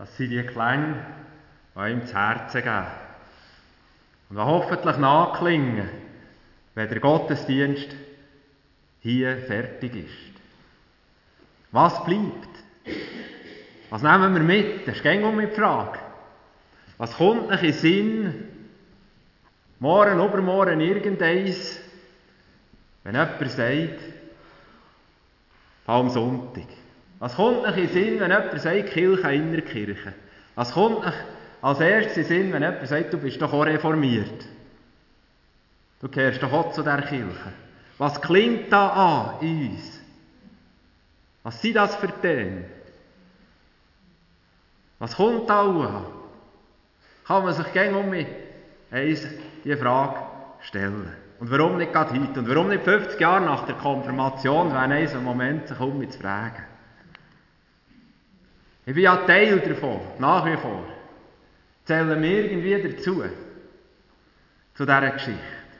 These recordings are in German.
Das sind die Klänge, die ihm das Herz geben. Und die hoffentlich nachklingen, wenn der Gottesdienst hier fertig ist. Was bleibt? Was nehmen wir mit? Das ist gängig um die Frage. Was kommt euch in den Sinn? Morgen, übermorgen, irgendeins, wenn jemand sagt, Palmsonntag. Was kommt euch in den Sinn, wenn jemand sagt, Kirche, Innerkirche? Was kommt euch als erstes in den Sinn, wenn jemand sagt, du bist doch auch reformiert? Du gehörst doch auch zu dieser Kirche. Was klingt da an in uns? Was sind das für Themen? Was kommt da an? Kann man sich gerne um mich diese Frage stellen. Und warum nicht gerade heute? Und warum nicht 50 Jahre nach der Konfirmation, wenn eins ein Moment sich um mich zu fragen? Ich bin ja Teil davon, nach wie vor. Zählen wir irgendwie dazu, zu dieser Geschichte.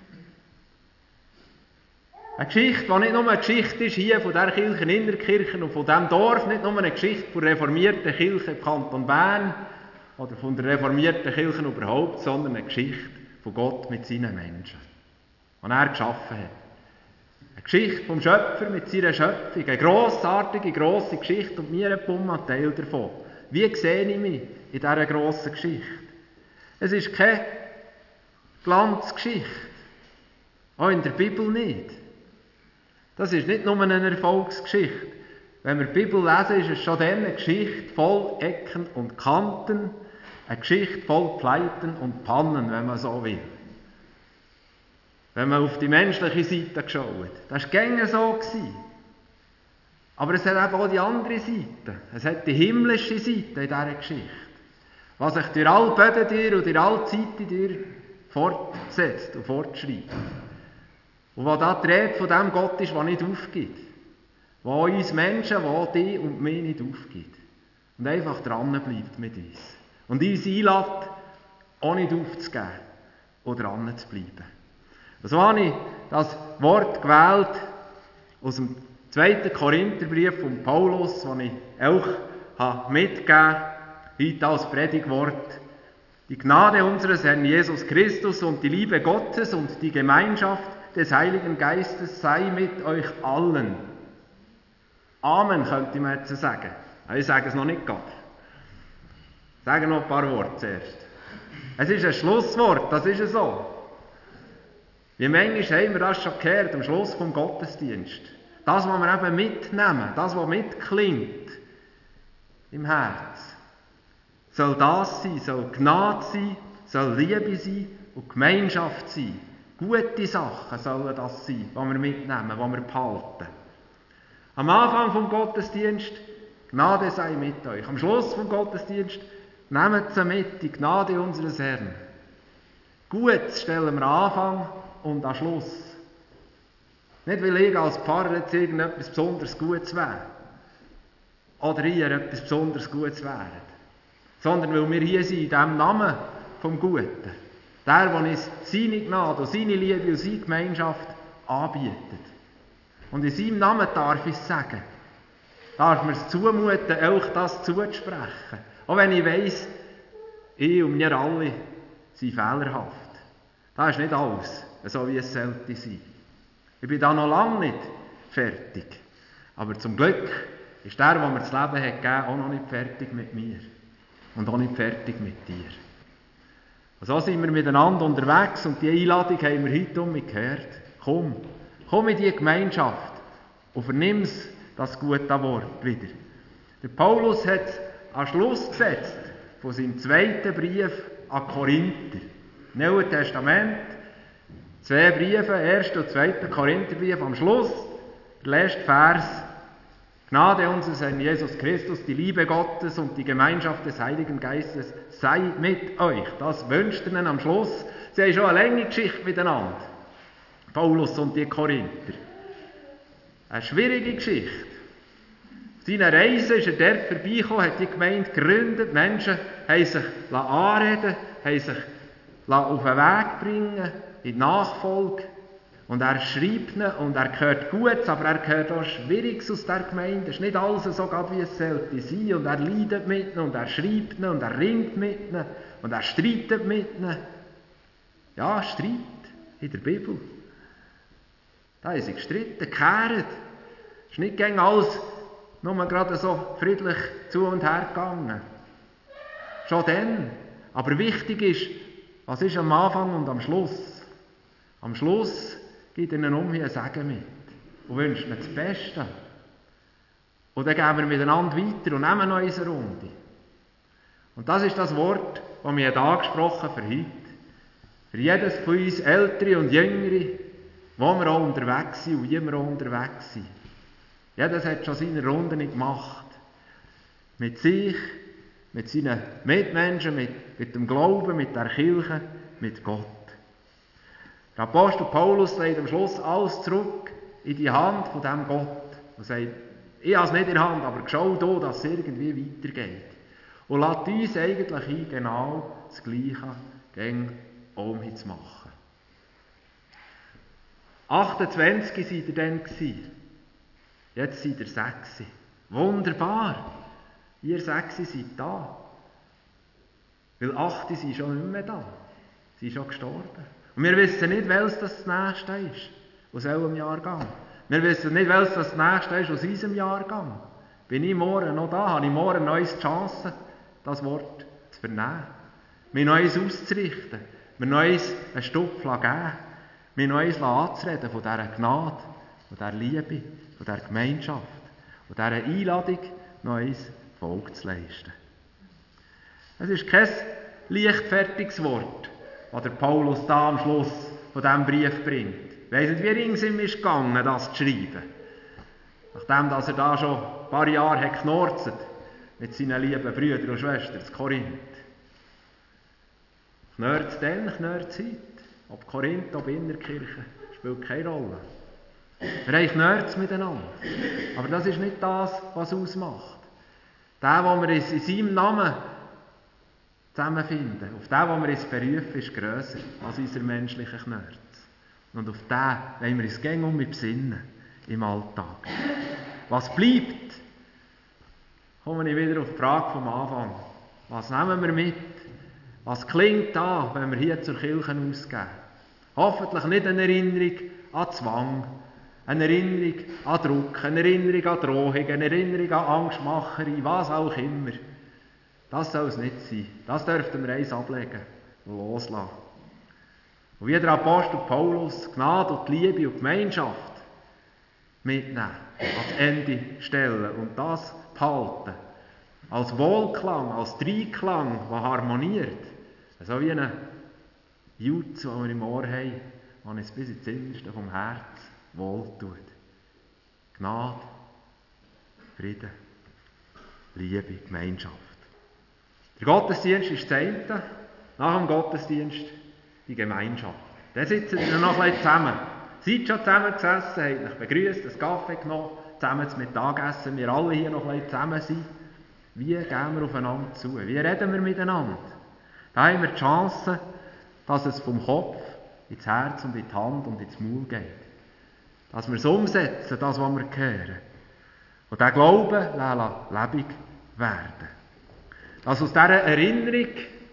Eine Geschichte, die nicht nur eine Geschichte ist hier von dieser Kirche Innerkirchen und von diesem Dorf, nicht nur eine Geschichte von der reformierten Kirche im Kanton Bern oder von der reformierten Kirche überhaupt, sondern eine Geschichte von Gott mit seinen Menschen, die er geschaffen hat. Eine Geschichte vom Schöpfer mit seiner Schöpfung, eine grossartige, grosse Geschichte und wir haben einen Teil davon. Wie sehe ich mich in dieser grossen Geschichte? Es ist keine Glanzgeschichte, auch in der Bibel nicht. Das ist nicht nur eine Erfolgsgeschichte. Wenn wir die Bibel lesen, ist es schon dann eine Geschichte voll Ecken und Kanten, eine Geschichte voll Pleiten und Pannen, wenn man so will. Wenn man auf die menschliche Seite schaut. Das war gängig so. Aber es hat eben auch die andere Seite. Es hat die himmlische Seite in dieser Geschichte. Was sich durch alle Böden und durch alle Zeiten fortsetzt und fortschreitet. Und wo da die Rede von dem Gott ist, der nicht aufgibt. Wo uns Menschen, wo die und mich nicht aufgibt. Und einfach dran bleibt mit uns. Und uns einlädt, auch nicht aufzugeben und dran zu bleiben. So habe ich das Wort gewählt aus dem 2. Korintherbrief von Paulus, das ich euch mitgegeben habe, heute als Predigtwort. Die Gnade unseres Herrn Jesus Christus und die Liebe Gottes und die Gemeinschaft des Heiligen Geistes sei mit euch allen. Amen, könnte man jetzt sagen. Ich sage es noch nicht gerade. Ich sage noch ein paar Worte zuerst. Es ist ein Schlusswort, das ist so. Wie manchmal haben wir das schon gehört, am Schluss vom Gottesdienst. Das, was wir eben mitnehmen, das, was mitklingt im Herz, soll das sein, soll Gnade sein, soll Liebe sein und Gemeinschaft sein. Gute Sachen sollen das sein, die wir mitnehmen, die wir behalten. Am Anfang vom Gottesdienst, Gnade sei mit euch. Am Schluss vom Gottesdienst, nehmt sie mit, die Gnade unseres Herrn. Gut stellen wir an Anfang und am Schluss. Nicht, weil ich als Pfarrer jetzt irgendetwas besonders Gutes wäre. Oder ihr etwas besonders Gutes wäret. Sondern weil wir hier sind, in dem Namen vom Guten. Der uns seine Gnade und seine Liebe und seine Gemeinschaft anbietet. Und in seinem Namen darf ich es sagen. Darf mir es zumuten, euch das zuzusprechen. Auch wenn ich weiss, ich und wir alle sind fehlerhaft. Das ist nicht alles, so wie es sollte sein. Ich bin da noch lange nicht fertig. Aber zum Glück ist der mir das Leben hat gegeben, auch noch nicht fertig mit mir. Und auch nicht fertig mit dir. Und so sind wir miteinander unterwegs und die Einladung haben wir heute gehört. Komm in diese Gemeinschaft und vernimm das gute Wort wieder. Der Paulus hat es an Schluss gesetzt von seinem 2. Brief an Korinther. Im Neuen Testament, 2 Briefe, 1. und 2. Korintherbrief, am Schluss, der letzte Vers. Gnade unseres Herrn Jesus Christus, die Liebe Gottes und die Gemeinschaft des Heiligen Geistes sei mit euch. Das wünscht ihnen am Schluss. Sie haben schon eine lange Geschichte miteinander. Paulus und die Korinther. Eine schwierige Geschichte. Auf seiner Reise ist er dort vorbeigekommen, hat die Gemeinde gegründet. Die Menschen haben sich anreden, haben sich auf den Weg bringen, in die Nachfolge. Und er schreibt ihn und er hört Gutes, aber er hört auch Schwieriges aus der Gemeinde. Es ist nicht alles so, wie es sollte sein. Und er leidet mit ihnen und er schreibt ihn und er ringt mit ihnen und er streitet mit ihnen. Ja, Streit in der Bibel. Da haben sie gestritten, gekehrt. Es ist nicht gegen alles nur gerade so friedlich zu und her gegangen. Schon dann. Aber wichtig ist, was ist am Anfang und am Schluss? Am Schluss gibt er ihnen ein Segen mit und wünscht ihnen das Beste. Und dann gehen wir miteinander weiter und nehmen noch unsere Runde. Und das ist das Wort, das wir hier angesprochen für heute. Für jedes von uns, Ältere und Jüngere, wo wir auch unterwegs sind und wie wir auch unterwegs sind. Jedes hat schon seine Runden gemacht. Mit sich, mit seinen Mitmenschen, mit dem Glauben, mit der Kirche, mit Gott. Der Apostel Paulus legt am Schluss alles zurück in die Hand von diesem Gott. Und sagt, ich habe es nicht in der Hand, aber schau da, dass es irgendwie weitergeht. Und lässt uns eigentlich ein, genau das Gleiche gegen Omi zu machen. 28 seid ihr dann gewesen. Jetzt seid ihr 6. Wunderbar. Ihr 6 seid da. Weil 8 sind schon nicht mehr da. Sie sind schon gestorben. Und wir wissen nicht, welches das nächste ist. Aus welchem Jahrgang. Wir wissen nicht, welches das nächste ist aus unserem Jahrgang. Bin ich morgen noch da? Habe ich morgen eine neue Chance, das Wort zu vernehmen? Mir Neues auszurichten? Mir Neues ein Stück geben? Mir Neues anzureden von dieser Gnade, von dieser Liebe, von dieser Gemeinschaft, von dieser Einladung, Neues Folge zu leisten. Es ist kein leichtfertiges Wort, was der Paulus da am Schluss von diesem Brief bringt. Ich weiss nicht, wie ring es ihm ist gegangen, das zu schreiben. Nachdem dass er da schon ein paar Jahre hat geknorzt mit seinen lieben Brüdern und Schwestern in Korinth. Knurrt es dann, knurrt es heute. Ob Korinth, ob Innerkirche, spielt keine Rolle. Wir haben knurrt miteinander. Aber das ist nicht das, was ausmacht. Der, den wir in seinem Namen zusammenfinden, auf den, den wir uns berufen, ist grösser als unser menschlicher Knurz. Und auf den wollen wir uns gängig besinnen im Alltag. Was bleibt? Komme ich wieder auf die Frage vom Anfang. Was nehmen wir mit? Was klingt da, wenn wir hier zur Kirche ausgehen? Hoffentlich nicht eine Erinnerung an Zwang, eine Erinnerung an Druck, eine Erinnerung an Drohung, eine Erinnerung an Angstmacherei, was auch immer. Das soll es nicht sein. Das dürften wir eins ablegen und loslassen. Und wie der Apostel Paulus Gnade und Liebe und Gemeinschaft mitnehmen, ans Ende stellen und das behalten. Als Wohlklang, als Dreiklang, der harmoniert. So wie eine Jutze, die wir im Ohr haben, die uns bis ins Innerste vom Herz wohltut. Gnade, Frieden, Liebe, Gemeinschaft. Der Gottesdienst ist das eine, nach dem Gottesdienst die Gemeinschaft. Dann sitzen wir noch ein bisschen zusammen. Seid schon zusammengesessen, habt euch begrüßt, einen Kaffee genommen, zusammen zum Mittagessen, wir alle hier noch ein bisschen zusammen sind. Wie gehen wir aufeinander zu? Wie reden wir miteinander? Da haben wir die Chance, dass es vom Kopf ins Herz und in die Hand und ins Maul geht. Dass wir es umsetzen, das, was wir hören. Und den Glauben lebendig werden. Dass aus dieser Erinnerung,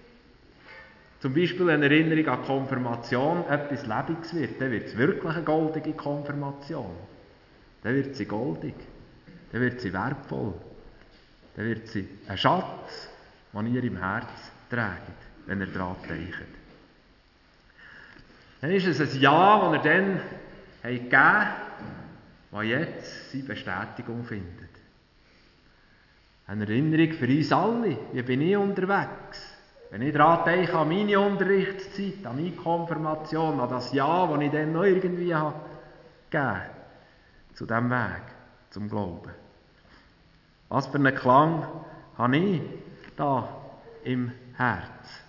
zum Beispiel eine Erinnerung an Konfirmation, etwas Lebendiges wird, dann wird es wirklich eine goldige Konfirmation. Dann wird sie goldig. Dann wird sie wertvoll. Dann wird sie ein Schatz, den ihr im Herz trägt, wenn ihr daran denkt. Dann ist es ein Ja, das ihr dann gegeben habt, das jetzt seine Bestätigung findet. Eine Erinnerung für uns alle. Wie bin ich unterwegs? Wenn ich daran denke, an meine Unterrichtszeit, an meine Konfirmation, an das Ja, das ich dann noch irgendwie gegeben habe, zu diesem Weg, zum Glauben. Was für einen Klang habe ich da im Herz?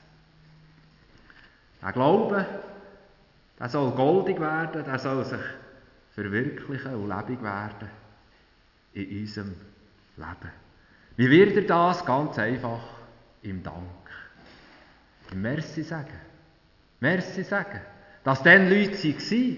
Der Glaube, der soll goldig werden, der soll sich verwirklichen und lebendig werden in unserem Leben. Wie wird er das? Ganz einfach im Dank. Im Merci sagen. Merci sagen. Dass dann Leute waren,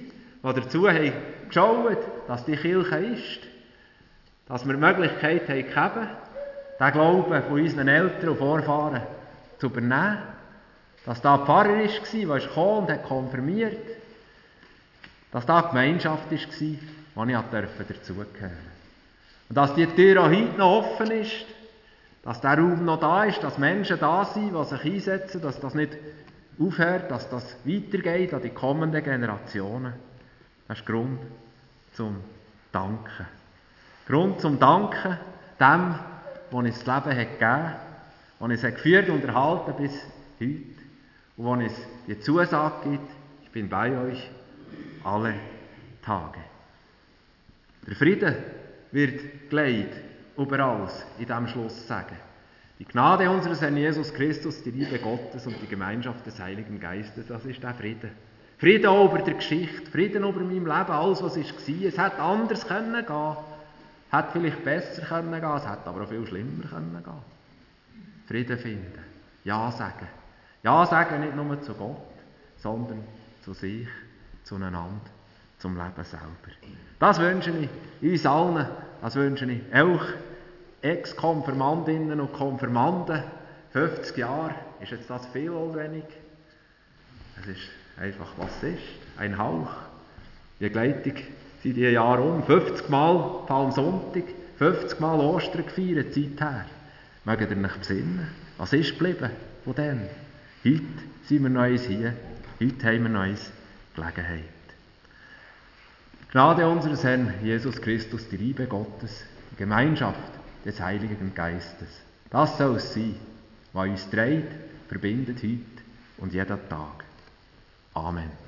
die dazu haben geschaut, dass die Kirche ist, dass wir die Möglichkeit haben, den Glauben von unseren Eltern und Vorfahren zu übernehmen, dass da ein Pfarrer war, der kam und hat konfirmiert, dass da eine Gemeinschaft war, wo ich dazugehören. Und dass die Tür auch heute noch offen ist, dass der Raum noch da ist, dass Menschen da sind, die sich einsetzen, dass das nicht aufhört, dass das weitergeht an die kommenden Generationen. Das ist Grund zum Danken. Grund zum Danken dem, der uns das Leben hat gegeben hat, der uns geführt und erhalten bis heute und der uns die Zusage gibt, ich bin bei euch alle Tage. Der Friede wird geleitet über alles in diesem Schluss sagen. Die Gnade unseres Herrn Jesus Christus, die Liebe Gottes und die Gemeinschaft des Heiligen Geistes, das ist der Friede. Frieden auch über die Geschichte, Frieden über meinem Leben, alles was war. Es hätte anders gehen können, hätte vielleicht besser gehen können, es hätte aber auch viel schlimmer können gehen. Frieden finden, Ja sagen. Ja sagen nicht nur zu Gott, sondern zu sich, zueinander, zum Leben selber. Das wünsche ich uns allen, das wünsche ich euch Ex-Konfirmandinnen und Konfirmanden. 50 Jahre, ist jetzt das viel oder wenig? Es ist einfach, was es ist, ein Hauch. Die Begleitung sind die Jahre 50 Mal Palmsonntag, 50 Mal Ostern gefeiert, seither. Mögt ihr euch besinnen, was ist geblieben von dem? Heute sind wir noch eins hier, heute haben wir noch eins Gelegenheit. Die Gnade unseres Herrn Jesus Christus, die Liebe Gottes, die Gemeinschaft des Heiligen Geistes. Das soll es sein, was uns trägt, verbindet heute und jeden Tag. Amen.